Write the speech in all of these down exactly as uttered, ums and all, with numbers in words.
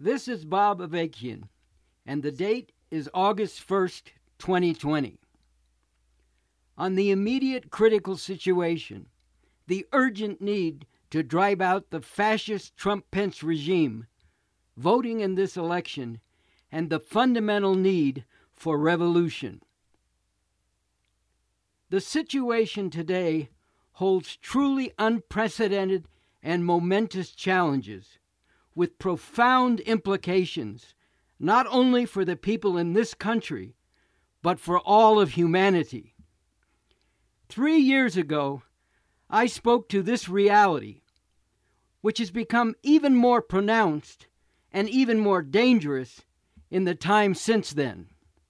This is Bob Avakian, and the date is August first, twenty twenty. On the immediate critical situation, the urgent need to drive out the fascist Trump-Pence regime, voting in this election, and the fundamental need for revolution. The situation today holds truly unprecedented and momentous challenges with profound implications, not only for the people in this country, but for all of humanity. Three years ago, I spoke to this reality, which has become even more pronounced and even more dangerous in the time since then.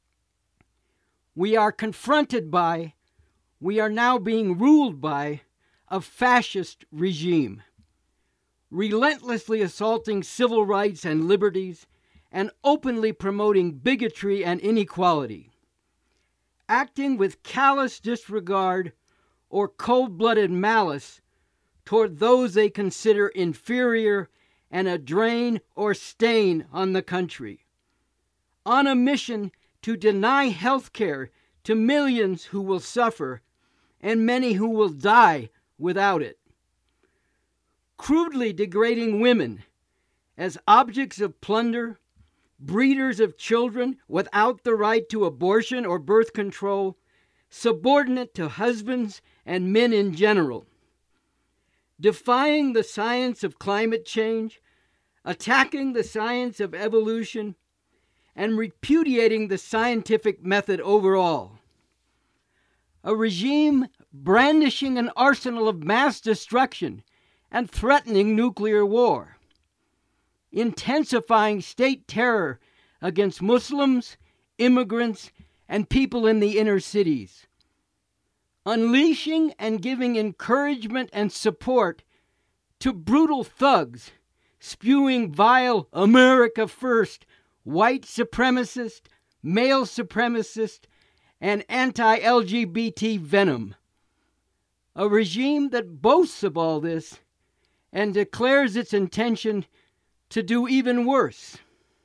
We are confronted by, we are now being ruled by, a fascist regime, relentlessly assaulting civil rights and liberties and openly promoting bigotry and inequality, acting with callous disregard or cold-blooded malice toward those they consider inferior and a drain or stain on the country, on a mission to deny health care to millions who will suffer and many who will die without it, crudely degrading women as objects of plunder, breeders of children without the right to abortion or birth control, subordinate to husbands and men in general, defying the science of climate change, attacking the science of evolution, and repudiating the scientific method overall. A regime brandishing an arsenal of mass destruction and threatening nuclear war, intensifying state terror against Muslims, immigrants, and people in the inner cities, unleashing and giving encouragement and support to brutal thugs spewing vile America First, white supremacist, male supremacist, and anti-L G B T venom. A regime that boasts of all this and declares its intention to do even worse.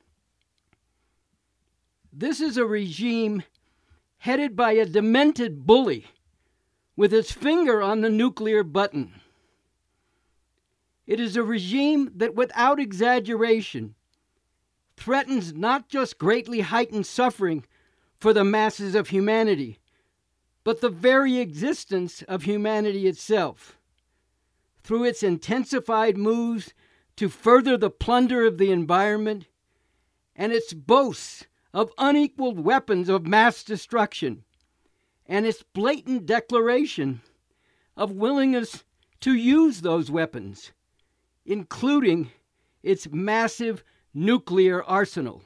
This is a regime headed by a demented bully with his finger on the nuclear button. It is a regime that, without exaggeration, threatens not just greatly heightened suffering for the masses of humanity, but the very existence of humanity itself, through its intensified moves to further the plunder of the environment and its boasts of unequaled weapons of mass destruction, and its blatant declaration of willingness to use those weapons, including its massive nuclear arsenal.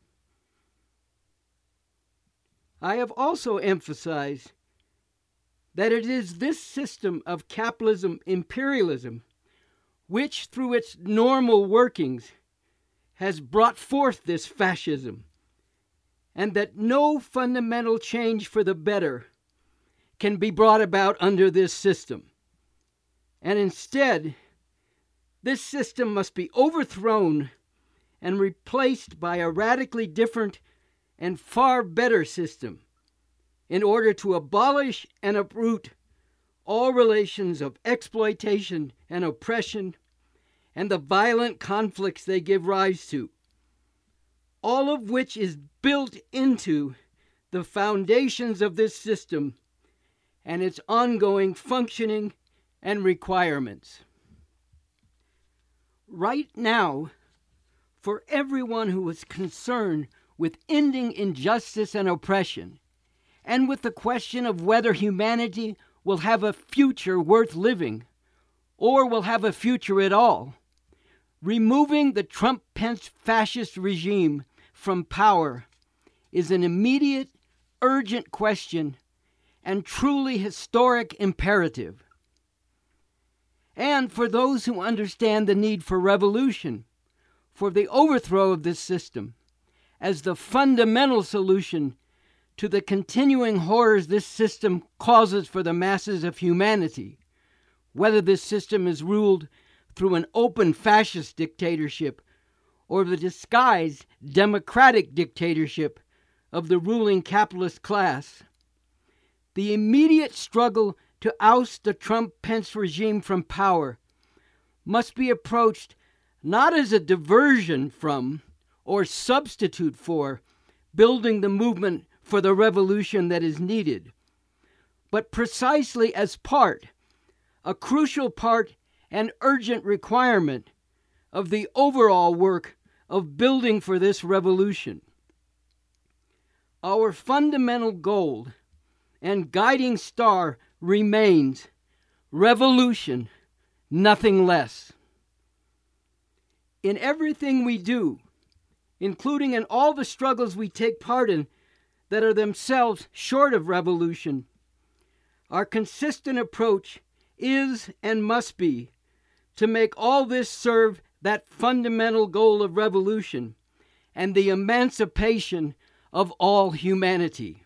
I have also emphasized that it is this system of capitalism imperialism which, through its normal workings, has brought forth this fascism, and that no fundamental change for the better can be brought about under this system. And instead, this system must be overthrown and replaced by a radically different and far better system in order to abolish and uproot all relations of exploitation and oppression and the violent conflicts they give rise to, all of which is built into the foundations of this system and its ongoing functioning and requirements. Right now, for everyone who is concerned with ending injustice and oppression, and with the question of whether humanity will have a future worth living, or will have a future at all, removing the Trump-Pence fascist regime from power is an immediate, urgent question and truly historic imperative. And for those who understand the need for revolution, for the overthrow of this system, as the fundamental solution to the continuing horrors this system causes for the masses of humanity, whether this system is ruled through an open fascist dictatorship or the disguised democratic dictatorship of the ruling capitalist class. The immediate struggle to oust the Trump-Pence regime from power must be approached not as a diversion from or substitute for building the movement for the revolution that is needed, but precisely as part, a crucial part and urgent requirement of the overall work of building for this revolution. Our fundamental goal and guiding star remains revolution, nothing less. In everything we do, including in all the struggles we take part in that are themselves short of revolution, our consistent approach is and must be to make all this serve that fundamental goal of revolution and the emancipation of all humanity.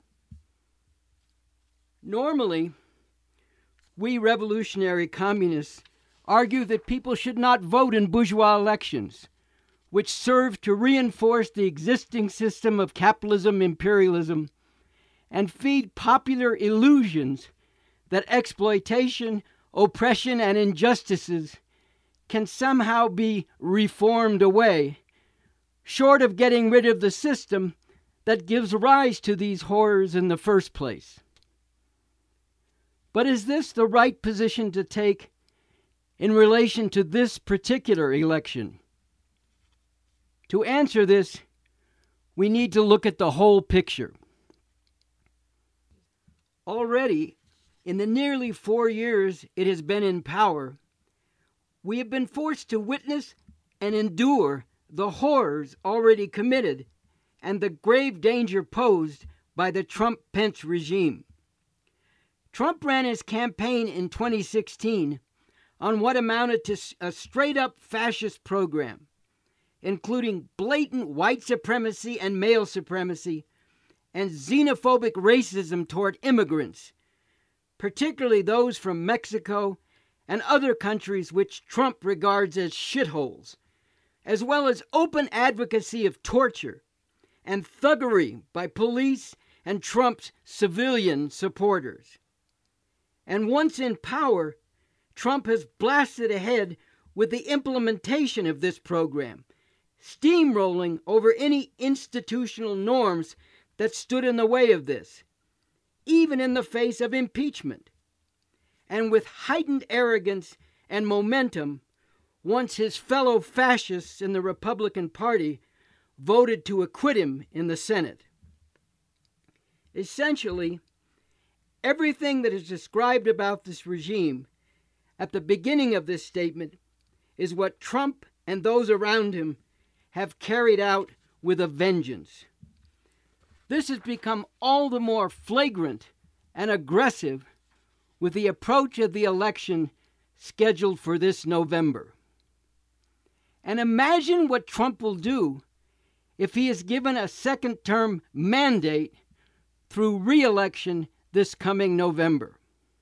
Normally, we revolutionary communists argue that people should not vote in bourgeois elections, which serve to reinforce the existing system of capitalism imperialism and feed popular illusions that exploitation, oppression, and injustices can somehow be reformed away, short of getting rid of the system that gives rise to these horrors in the first place. But is this the right position to take in relation to this particular election? To answer this, we need to look at the whole picture. Already, in the nearly four years it has been in power, we have been forced to witness and endure the horrors already committed and the grave danger posed by the Trump-Pence regime. Trump ran his campaign in twenty sixteen on what amounted to a straight-up fascist program, including blatant white supremacy and male supremacy and xenophobic racism toward immigrants, particularly those from Mexico and other countries which Trump regards as shitholes, as well as open advocacy of torture and thuggery by police and Trump's civilian supporters. And once in power, Trump has blasted ahead with the implementation of this program, steamrolling over any institutional norms that stood in the way of this, even in the face of impeachment. And with heightened arrogance and momentum, once his fellow fascists in the Republican Party voted to acquit him in the Senate. Essentially, everything that is described about this regime at the beginning of this statement is what Trump and those around him have carried out with a vengeance. This has become all the more flagrant and aggressive with the approach of the election scheduled for this November. And imagine what Trump will do if he is given a second-term mandate through re-election this coming November.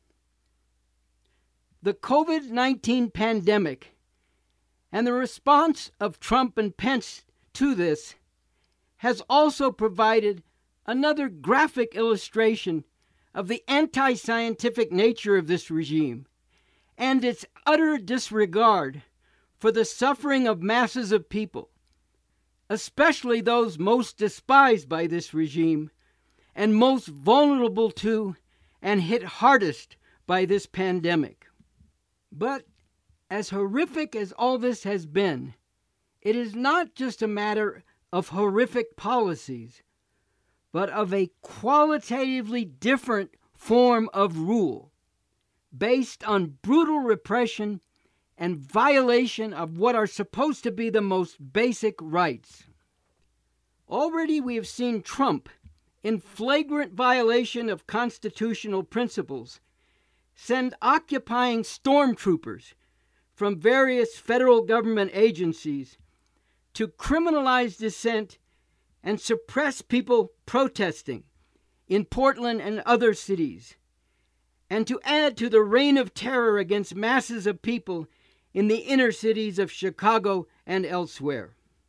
The covid nineteen pandemic and the response of Trump and Pence to this has also provided another graphic illustration of the anti-scientific nature of this regime and its utter disregard for the suffering of masses of people, especially those most despised by this regime and most vulnerable to and hit hardest by this pandemic. But as horrific as all this has been, it is not just a matter of horrific policies, but of a qualitatively different form of rule, based on brutal repression and violation of what are supposed to be the most basic rights. Already we have seen Trump, in flagrant violation of constitutional principles, send occupying stormtroopers from various federal government agencies to criminalize dissent and suppress people protesting in Portland and other cities, and to add to the reign of terror against masses of people in the inner cities of Chicago and elsewhere.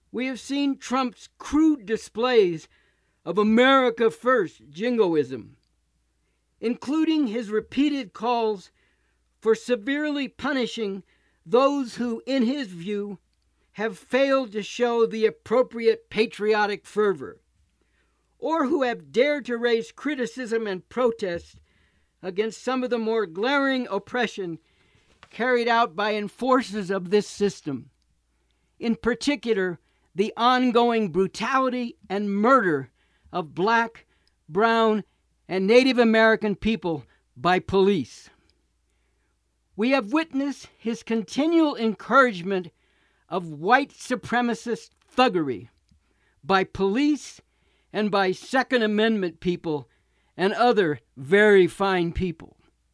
We have seen Trump's crude displays of America First jingoism, including his repeated calls for severely punishing those who, in his view, have failed to show the appropriate patriotic fervor, or who have dared to raise criticism and protest against some of the more glaring oppression carried out by enforcers of this system, in particular, the ongoing brutality and murder of black, brown, and Native American people by police. We have witnessed his continual encouragement of white supremacist thuggery by police and by Second Amendment people and other very fine people.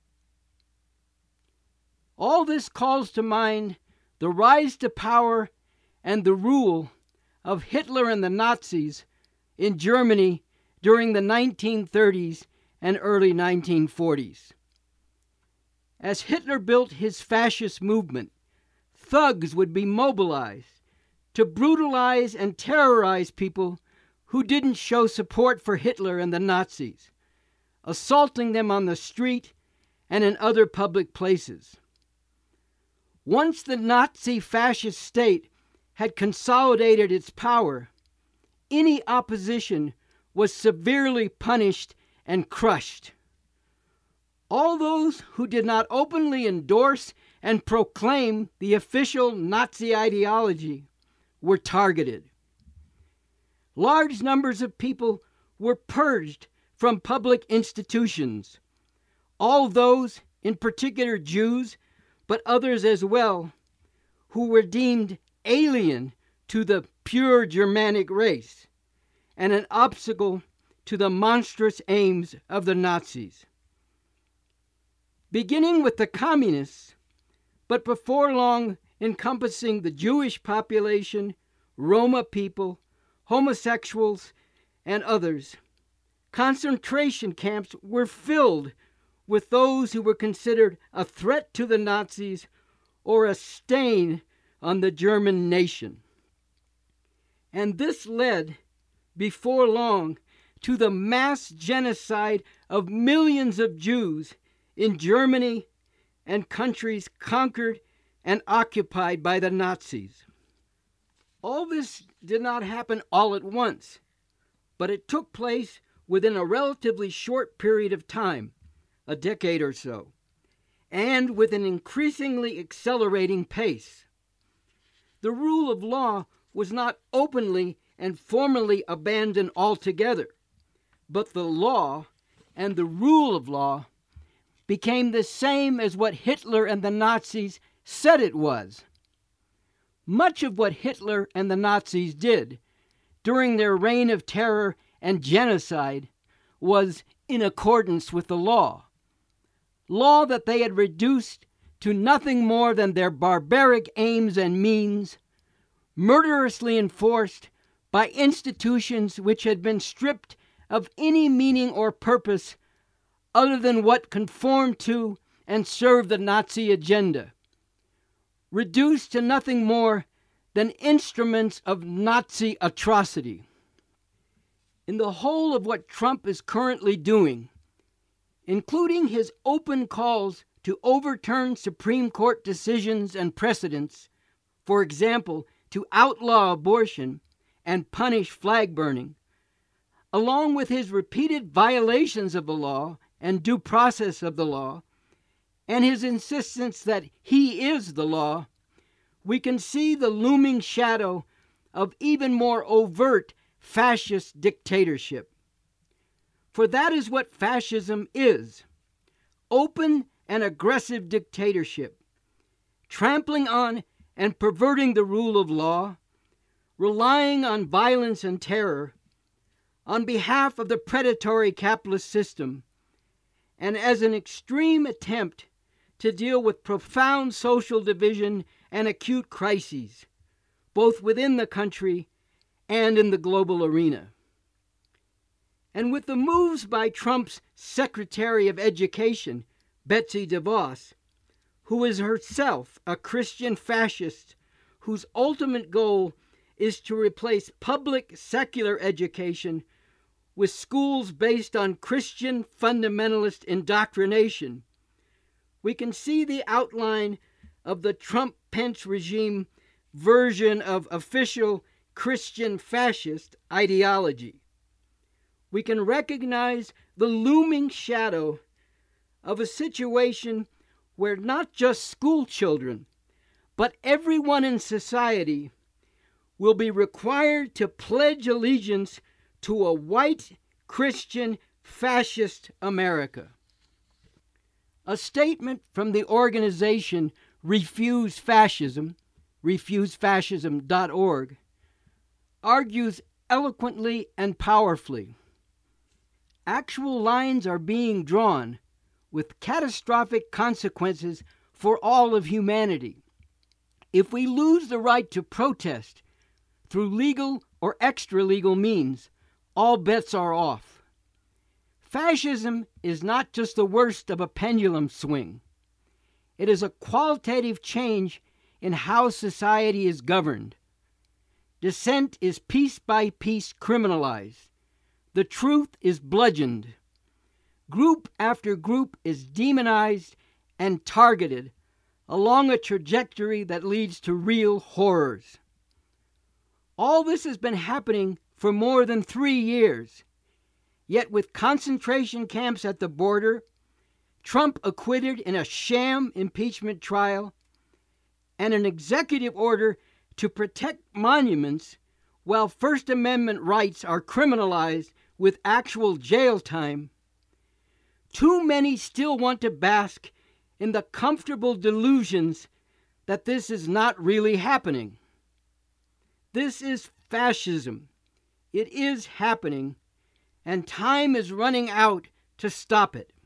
All this calls to mind the rise to power and the rule of Hitler and the Nazis in Germany during the nineteen thirties and early nineteen forties. As Hitler built his fascist movement, thugs would be mobilized to brutalize and terrorize people who didn't show support for Hitler and the Nazis, assaulting them on the street and in other public places. Once the Nazi fascist state had consolidated its power, any opposition was severely punished and crushed. All those who did not openly endorse and proclaim the official Nazi ideology were targeted. Large numbers of people were purged from public institutions. All those, in particular Jews, but others as well, who were deemed alien to the pure Germanic race and an obstacle to the monstrous aims of the Nazis. Beginning with the communists, but before long encompassing the Jewish population, Roma people, homosexuals, and others, concentration camps were filled with those who were considered a threat to the Nazis or a stain on the German nation. And this led, before long, to the mass genocide of millions of Jews in Germany and countries conquered and occupied by the Nazis. All this did not happen all at once, but it took place within a relatively short period of time, a decade or so, and with an increasingly accelerating pace. The rule of law was not openly and formally abandoned altogether, but the law and the rule of law became the same as what Hitler and the Nazis said it was. Much of what Hitler and the Nazis did during their reign of terror and genocide was in accordance with the law, law that they had reduced to nothing more than their barbaric aims and means, murderously enforced by institutions which had been stripped of any meaning or purpose other than what conformed to and served the Nazi agenda, reduced to nothing more than instruments of Nazi atrocity. In the whole of what Trump is currently doing, including his open calls to overturn Supreme Court decisions and precedents, for example, to outlaw abortion and punish flag burning, along with his repeated violations of the law and due process of the law, and his insistence that he is the law, we can see the looming shadow of even more overt fascist dictatorship. For that is what fascism is: open and aggressive dictatorship, trampling on and perverting the rule of law, relying on violence and terror on behalf of the predatory capitalist system, and as an extreme attempt to deal with profound social division and acute crises, both within the country and in the global arena. And with the moves by Trump's Secretary of Education, Betsy DeVos, who is herself a Christian fascist whose ultimate goal is to replace public secular education with schools based on Christian fundamentalist indoctrination. We can see the outline of the Trump-Pence regime version of official Christian fascist ideology. We can recognize the looming shadow of a situation where not just school children, but everyone in society will be required to pledge allegiance to a white Christian fascist America. A statement from the organization Refuse Fascism, refuse fascism dot org, argues eloquently and powerfully. Actual lines are being drawn with catastrophic consequences for all of humanity. If we lose the right to protest through legal or extra-legal means, all bets are off. Fascism is not just the worst of a pendulum swing. It is a qualitative change in how society is governed. Dissent is piece by piece criminalized. The truth is bludgeoned. Group after group is demonized and targeted along a trajectory that leads to real horrors. All this has been happening for more than three years. Yet with concentration camps at the border, Trump acquitted in a sham impeachment trial, and an executive order to protect monuments while First Amendment rights are criminalized with actual jail time, too many still want to bask in the comfortable delusions that this is not really happening. This is fascism. It is happening, and time is running out to stop it.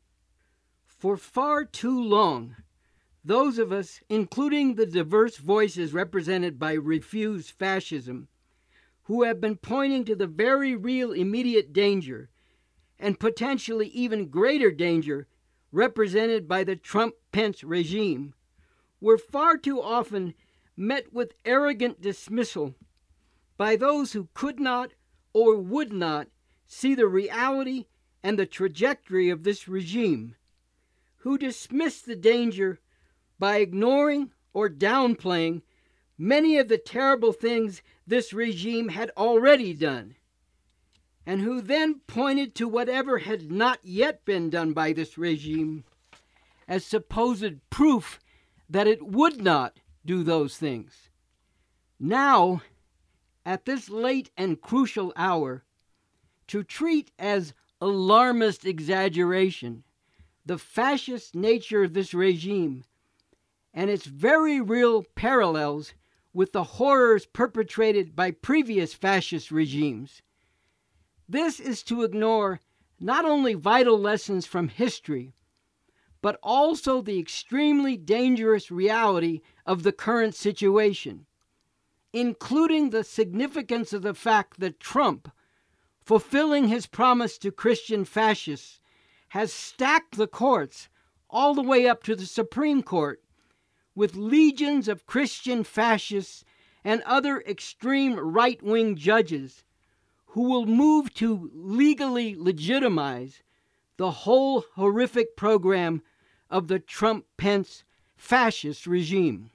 For far too long, those of us, including the diverse voices represented by Refuse Fascism, who have been pointing to the very real immediate danger and potentially even greater danger represented by the Trump-Pence regime, were far too often met with arrogant dismissal by those who could not or would not see the reality and the trajectory of this regime, who dismissed the danger by ignoring or downplaying many of the terrible things this regime had already done, and who then pointed to whatever had not yet been done by this regime as supposed proof that it would not do those things. Now, at this late and crucial hour, to treat as alarmist exaggeration the fascist nature of this regime and its very real parallels with the horrors perpetrated by previous fascist regimes. This is to ignore not only vital lessons from history, but also the extremely dangerous reality of the current situation, including the significance of the fact that Trump, fulfilling his promise to Christian fascists, has stacked the courts all the way up to the Supreme Court with legions of Christian fascists and other extreme right-wing judges who will move to legally legitimize the whole horrific program of the Trump-Pence fascist regime.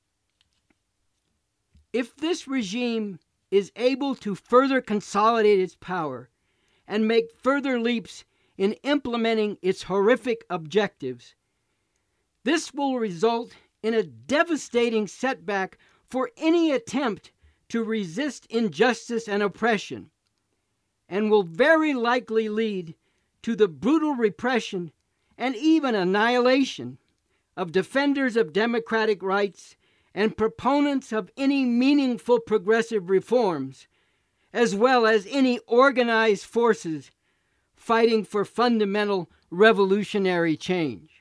If this regime is able to further consolidate its power and make further leaps in implementing its horrific objectives, this will result in a devastating setback for any attempt to resist injustice and oppression, and will very likely lead to the brutal repression and even annihilation of defenders of democratic rights and proponents of any meaningful progressive reforms, as well as any organized forces fighting for fundamental revolutionary change.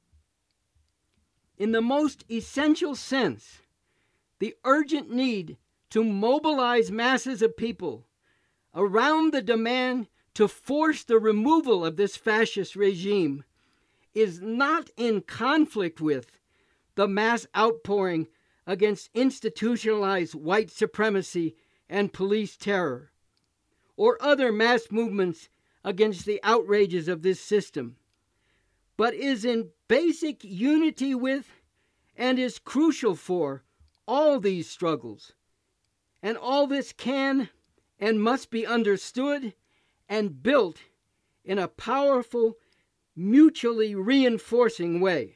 In the most essential sense, the urgent need to mobilize masses of people around the demand to force the removal of this fascist regime is not in conflict with the mass outpouring against institutionalized white supremacy and police terror, or other mass movements against the outrages of this system, but is in basic unity with and is crucial for all these struggles. And all this can and must be understood and built in a powerful, mutually reinforcing way.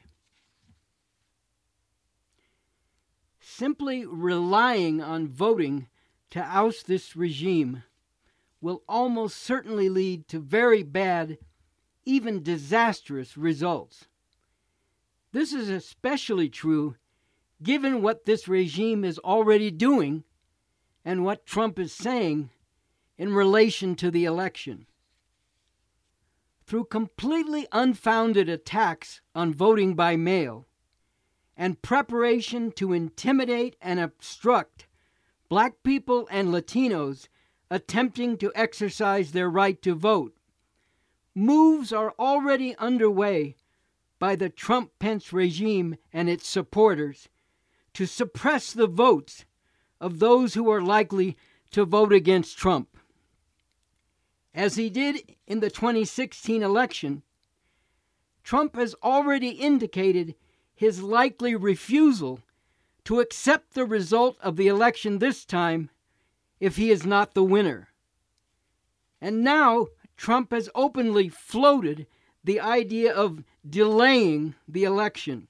Simply relying on voting to oust this regime will almost certainly lead to very bad, even disastrous results. This is especially true given what this regime is already doing and what Trump is saying in relation to the election. Through completely unfounded attacks on voting by mail and preparation to intimidate and obstruct Black people and Latinos attempting to exercise their right to vote, moves are already underway by the Trump-Pence regime and its supporters to suppress the votes of those who are likely to vote against Trump. As he did in the twenty sixteen election, Trump has already indicated his likely refusal to accept the result of the election this time if he is not the winner. And now Trump has openly floated the idea of delaying the election.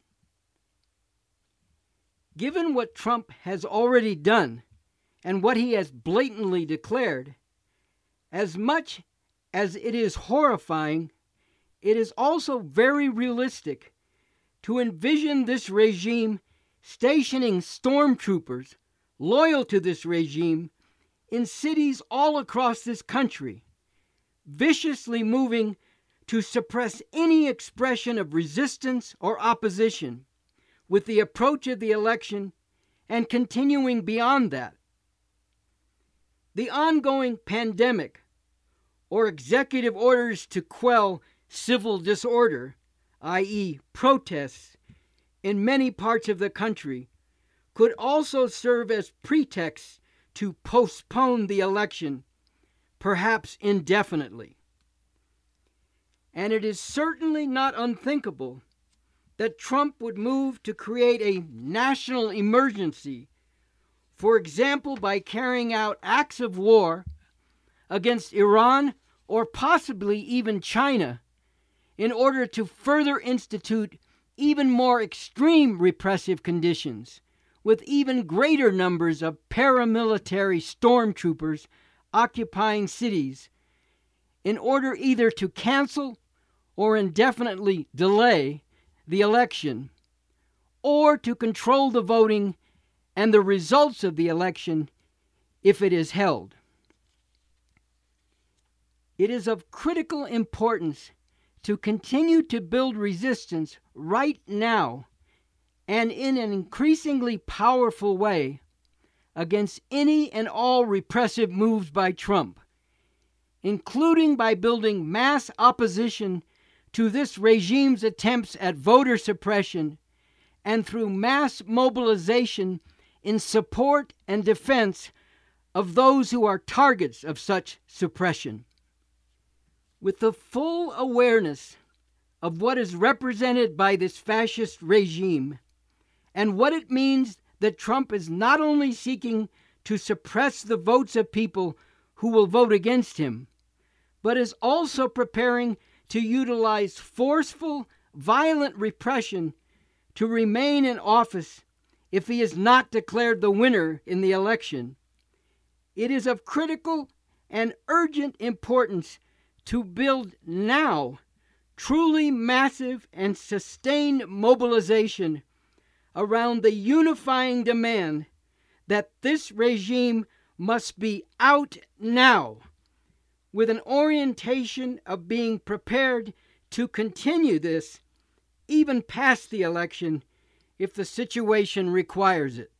Given what Trump has already done and what he has blatantly declared, as much as it is horrifying, it is also very realistic to envision this regime stationing stormtroopers loyal to this regime in cities all across this country, viciously moving to suppress any expression of resistance or opposition with the approach of the election and continuing beyond that. The ongoing pandemic or executive orders to quell civil disorder, that is protests, in many parts of the country could also serve as pretexts to postpone the election, perhaps indefinitely. And it is certainly not unthinkable that Trump would move to create a national emergency, for example, by carrying out acts of war against Iran or possibly even China, in order to further institute even more extreme repressive conditions, with even greater numbers of paramilitary stormtroopers occupying cities, in order either to cancel or indefinitely delay the election, or to control the voting and the results of the election if it is held. It is of critical importance to continue to build resistance right now and in an increasingly powerful way against any and all repressive moves by Trump, including by building mass opposition to this regime's attempts at voter suppression and through mass mobilization in support and defense of those who are targets of such suppression. With the full awareness of what is represented by this fascist regime and what it means that Trump is not only seeking to suppress the votes of people who will vote against him, but is also preparing to utilize forceful, violent repression to remain in office if he is not declared the winner in the election, it is of critical and urgent importance to build now truly massive and sustained mobilization around the unifying demand that this regime must be out now, with an orientation of being prepared to continue this even past the election if the situation requires it.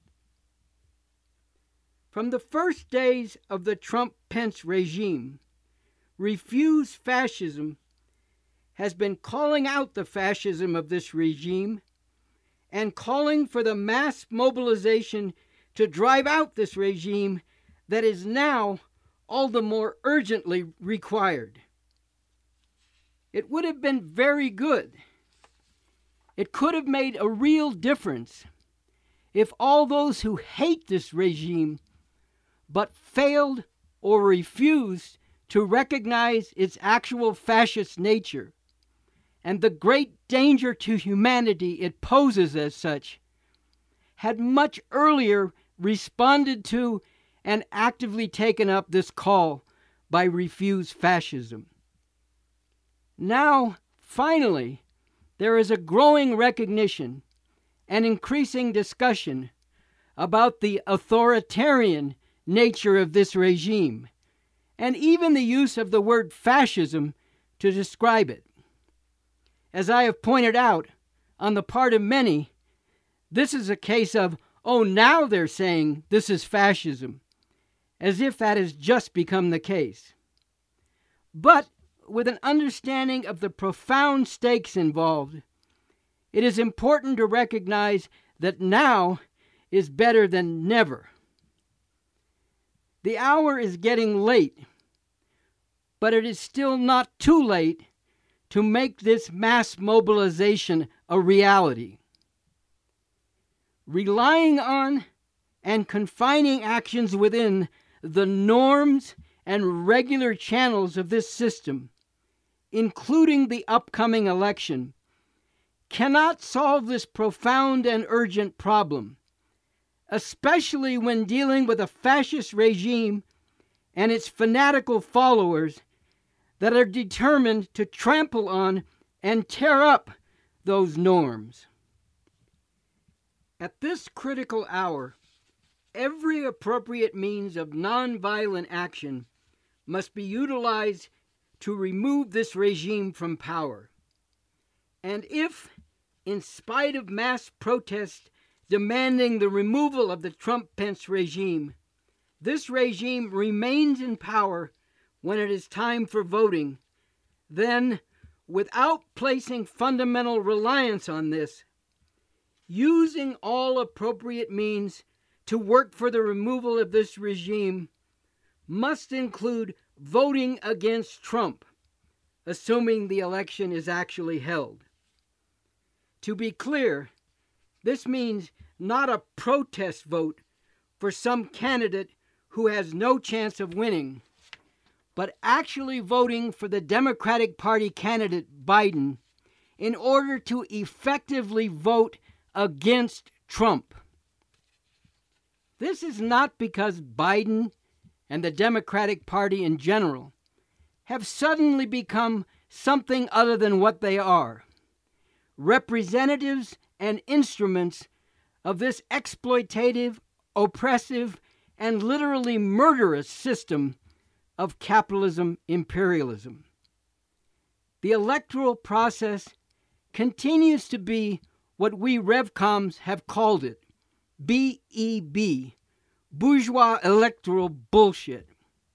From the first days of the Trump-Pence regime, Refuse Fascism has been calling out the fascism of this regime and calling for the mass mobilization to drive out this regime that is now all the more urgently required. It would have been very good. It could have made a real difference if all those who hate this regime but failed or refused to recognize its actual fascist nature and the great danger to humanity it poses as such, had much earlier responded to and actively taken up this call by Refuse Fascism. Now, finally, there is a growing recognition and increasing discussion about the authoritarian nature of this regime, and even the use of the word fascism to describe it. As I have pointed out, on the part of many, this is a case of, oh, now they're saying this is fascism, as if that has just become the case. But with an understanding of the profound stakes involved, it is important to recognize that now is better than never. The hour is getting late, but it is still not too late to make this mass mobilization a reality. Relying on and confining actions within the norms and regular channels of this system, including the upcoming election, cannot solve this profound and urgent problem, especially when dealing with a fascist regime and its fanatical followers that are determined to trample on and tear up those norms. At this critical hour, every appropriate means of nonviolent action must be utilized to remove this regime from power. And if, in spite of mass protests demanding the removal of the Trump-Pence regime, this regime remains in power when it is time for voting, then, without placing fundamental reliance on this, using all appropriate means to work for the removal of this regime must include voting against Trump, assuming the election is actually held. To be clear, this means not a protest vote for some candidate who has no chance of winning, but actually voting for the Democratic Party candidate Biden in order to effectively vote against Trump. This is not because Biden and the Democratic Party in general have suddenly become something other than what they are, representatives and instruments of this exploitative, oppressive, and literally murderous system of capitalism imperialism. The electoral process continues to be what we Revcoms have called it, B E B, bourgeois electoral bullshit.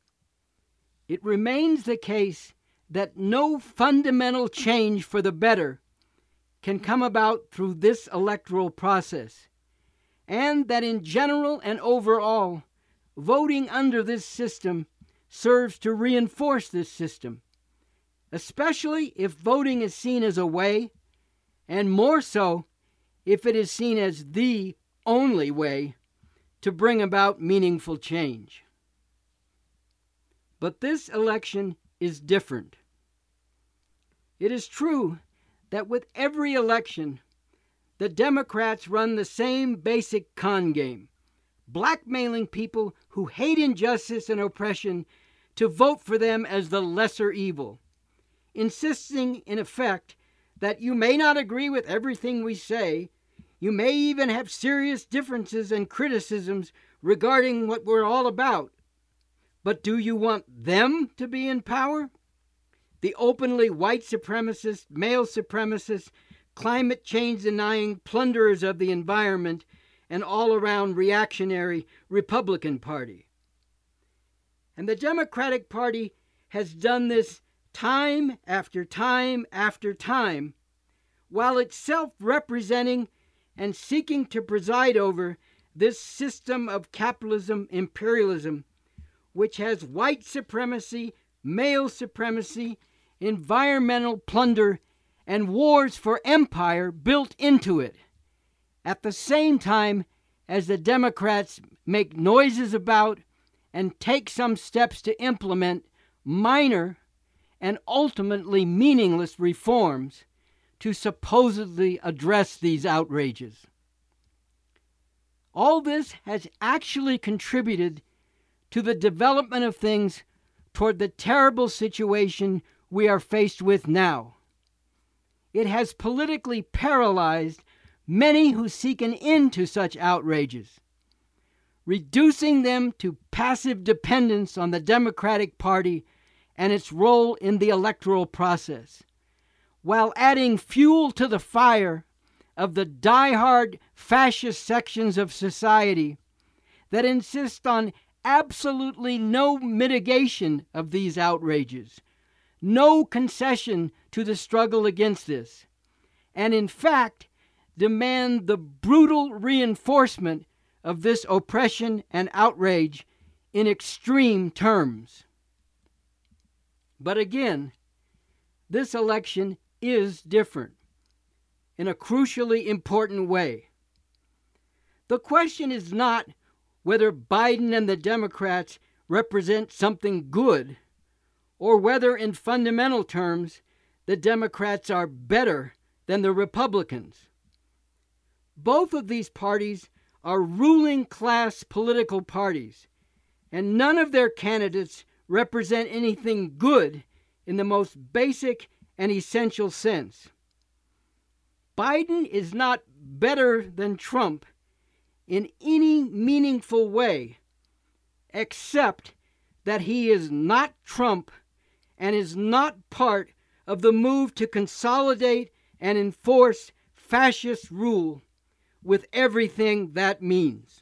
It remains the case that no fundamental change for the better can come about through this electoral process, and that in general and overall, voting under this system serves to reinforce this system, especially if voting is seen as a way, and more so if it is seen as the only way, to bring about meaningful change. But this election is different. It is true that with every election, the Democrats run the same basic con game, blackmailing people who hate injustice and oppression to vote for them as the lesser evil, insisting, in effect, that you may not agree with everything we say, you may even have serious differences and criticisms regarding what we're all about, but do you want them to be in power? The openly white supremacist, male supremacist, climate change denying plunderers of the environment, and all-around reactionary Republican Party. And the Democratic Party has done this time after time after time, while itself representing and seeking to preside over this system of capitalism imperialism, which has white supremacy, male supremacy, environmental plunder, and wars for empire built into it, at the same time as the Democrats make noises about and take some steps to implement minor and ultimately meaningless reforms to supposedly address these outrages. All this has actually contributed to the development of things toward the terrible situation we are faced with now. It has politically paralyzed many who seek an end to such outrages, reducing them to passive dependence on the Democratic Party and its role in the electoral process, while adding fuel to the fire of the die-hard fascist sections of society that insist on absolutely no mitigation of these outrages, no concession to the struggle against this, and in fact demand the brutal reinforcement of this oppression and outrage in extreme terms. But again, this election is different in a crucially important way. The question is not whether Biden and the Democrats represent something good, or whether in fundamental terms the Democrats are better than the Republicans. Both of these parties are ruling class political parties, and none of their candidates represent anything good in the most basic and essential sense. Biden is not better than Trump in any meaningful way, except that he is not Trump and is not part of the move to consolidate and enforce fascist rule with everything that means.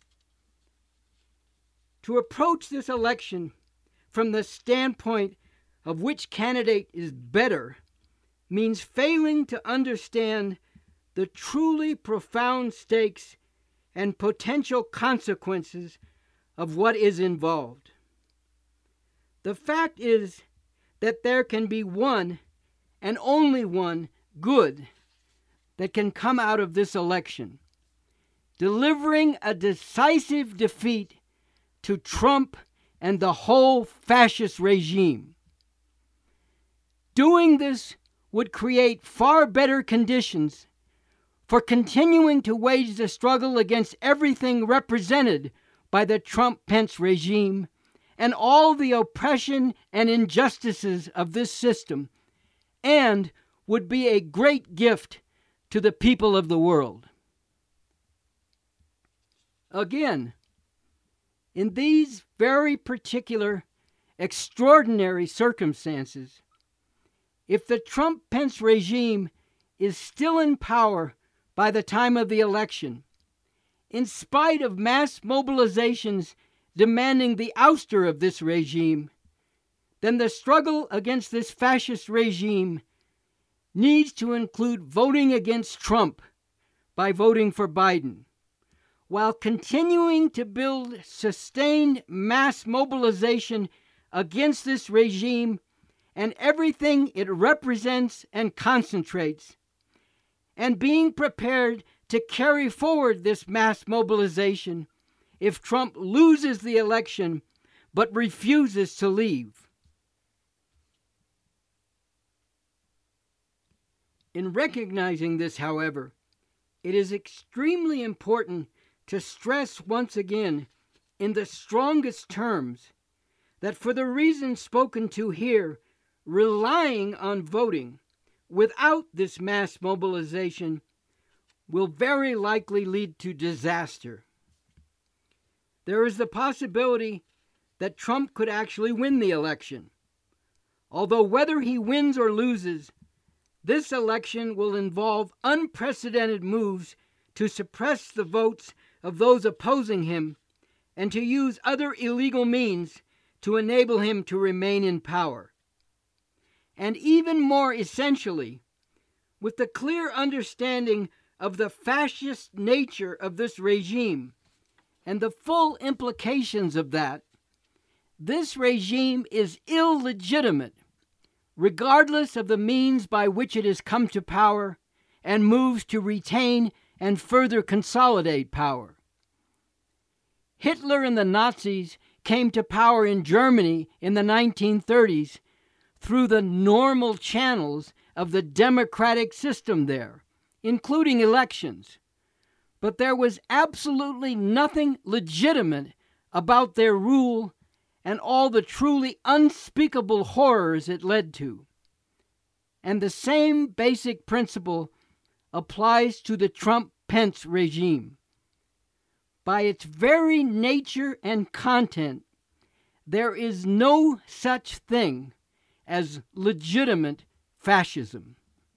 To approach this election from the standpoint of which candidate is better means failing to understand the truly profound stakes and potential consequences of what is involved. The fact is that there can be one and only one good that can come out of this election, delivering a decisive defeat to Trump and the whole fascist regime. Doing this would create far better conditions for continuing to wage the struggle against everything represented by the Trump-Pence regime and all the oppression and injustices of this system, and would be a great gift to the people of the world. Again, in these very particular, extraordinary circumstances, if the Trump-Pence regime is still in power by the time of the election, in spite of mass mobilizations demanding the ouster of this regime, then the struggle against this fascist regime needs to include voting against Trump by voting for Biden, while continuing to build sustained mass mobilization against this regime and everything it represents and concentrates, and being prepared to carry forward this mass mobilization if Trump loses the election but refuses to leave. In recognizing this, however, it is extremely important to stress once again in the strongest terms that for the reasons spoken to here, relying on voting without this mass mobilization will very likely lead to disaster. There is the possibility that Trump could actually win the election. Although whether he wins or loses, this election will involve unprecedented moves to suppress the votes of those opposing him and to use other illegal means to enable him to remain in power. And even more essentially, with the clear understanding of the fascist nature of this regime and the full implications of that, this regime is illegitimate, regardless of the means by which it has come to power and moves to retain and further consolidate power. Hitler and the Nazis came to power in Germany in the nineteen thirties through the normal channels of the democratic system there, including elections. But there was absolutely nothing legitimate about their rule and all the truly unspeakable horrors it led to. And the same basic principle applies to the Trump-Pence regime. By its very nature and content, there is no such thing as legitimate fascism.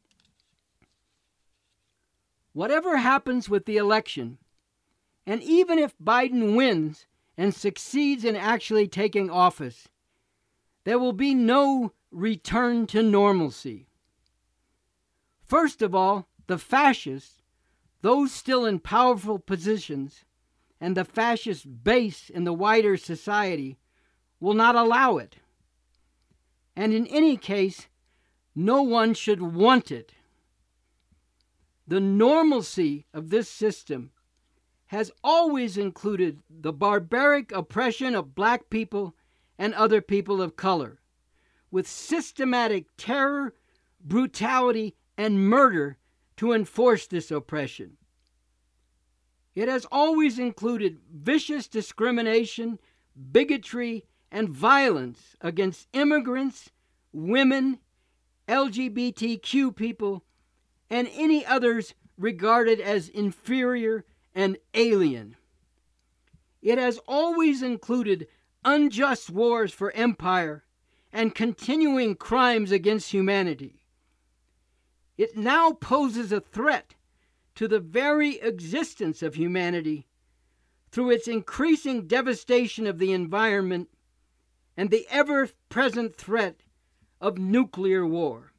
Whatever happens with the election, and even if Biden wins and succeeds in actually taking office, there will be no return to normalcy. First of all, the fascists, those still in powerful positions, and the fascist base in the wider society will not allow it. And in any case, no one should want it. The normalcy of this system has always included the barbaric oppression of black people and other people of color, with systematic terror, brutality, and murder to enforce this oppression. It has always included vicious discrimination, bigotry, and violence against immigrants, women, L G B T Q people, and any others regarded as inferior and alien. It has always included unjust wars for empire and continuing crimes against humanity. It now poses a threat to the very existence of humanity through its increasing devastation of the environment and the ever-present threat of nuclear war.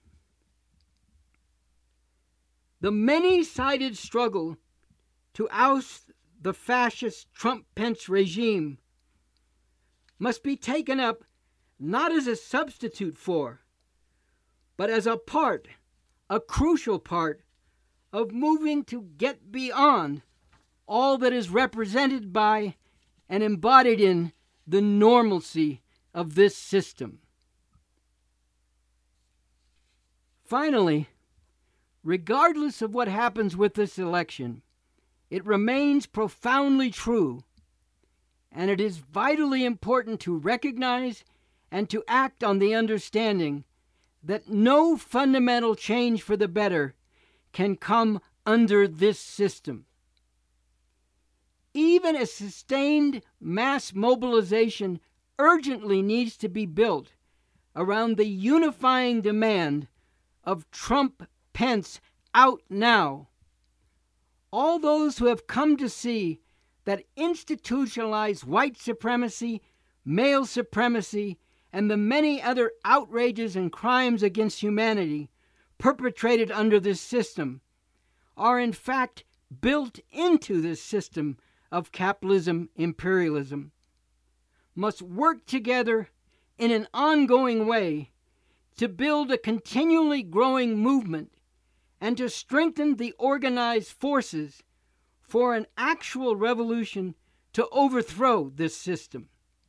The many-sided struggle to oust the fascist Trump-Pence regime must be taken up not as a substitute for, but as a part, a crucial part, of moving to get beyond all that is represented by and embodied in the normalcy of this system. Finally, regardless of what happens with this election, it remains profoundly true, and it is vitally important to recognize and to act on the understanding that no fundamental change for the better can come under this system. Even a sustained mass mobilization urgently needs to be built around the unifying demand of Trump-Pence out now. All those who have come to see that institutionalized white supremacy, male supremacy, and the many other outrages and crimes against humanity perpetrated under this system are in fact built into this system of capitalism, imperialism, must work together in an ongoing way to build a continually growing movement and to strengthen the organized forces for an actual revolution to overthrow this system.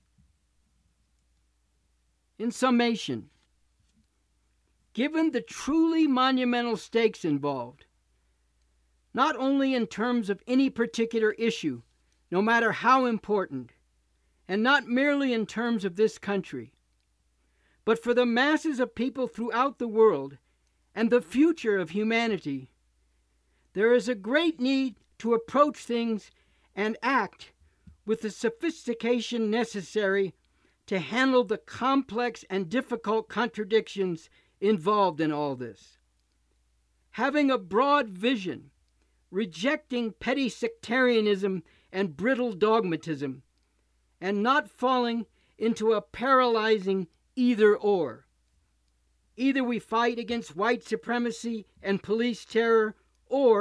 In summation, given the truly monumental stakes involved, not only in terms of any particular issue, no matter how important, and not merely in terms of this country, but for the masses of people throughout the world and the future of humanity, there is a great need to approach things and act with the sophistication necessary to handle the complex and difficult contradictions involved in all this. Having a broad vision, rejecting petty sectarianism and brittle dogmatism, and not falling into a paralyzing either-or. Either we fight against white supremacy and police terror, or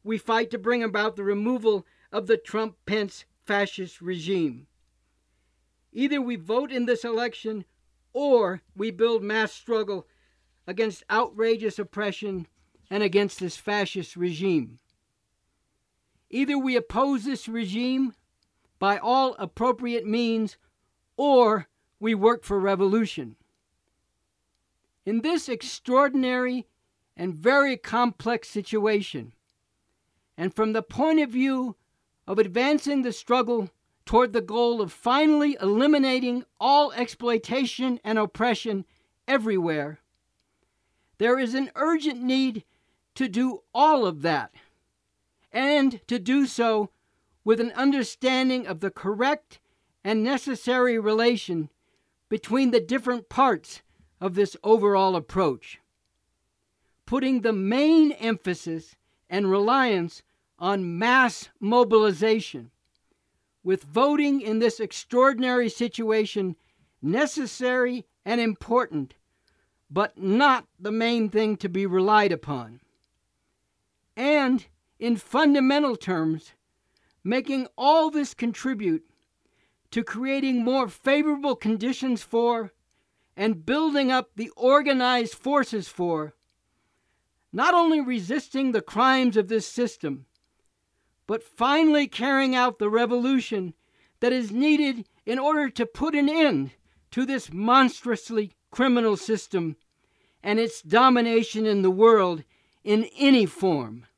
we fight to bring about the removal of the Trump-Pence fascist regime. Either we vote in this election or we build mass struggle against outrageous oppression and against this fascist regime. Either we oppose this regime by all appropriate means or we work for revolution. In this extraordinary and very complex situation, and from the point of view of advancing the struggle toward the goal of finally eliminating all exploitation and oppression everywhere, there is an urgent need to do all of that, and to do so with an understanding of the correct and necessary relation between the different parts of this overall approach, putting the main emphasis and reliance on mass mobilization, with voting in this extraordinary situation necessary and important, but not the main thing to be relied upon. And, in fundamental terms, making all this contribute to creating more favorable conditions for and building up the organized forces for not only resisting the crimes of this system, but finally carrying out the revolution that is needed in order to put an end to this monstrously criminal system and its domination in the world in any form.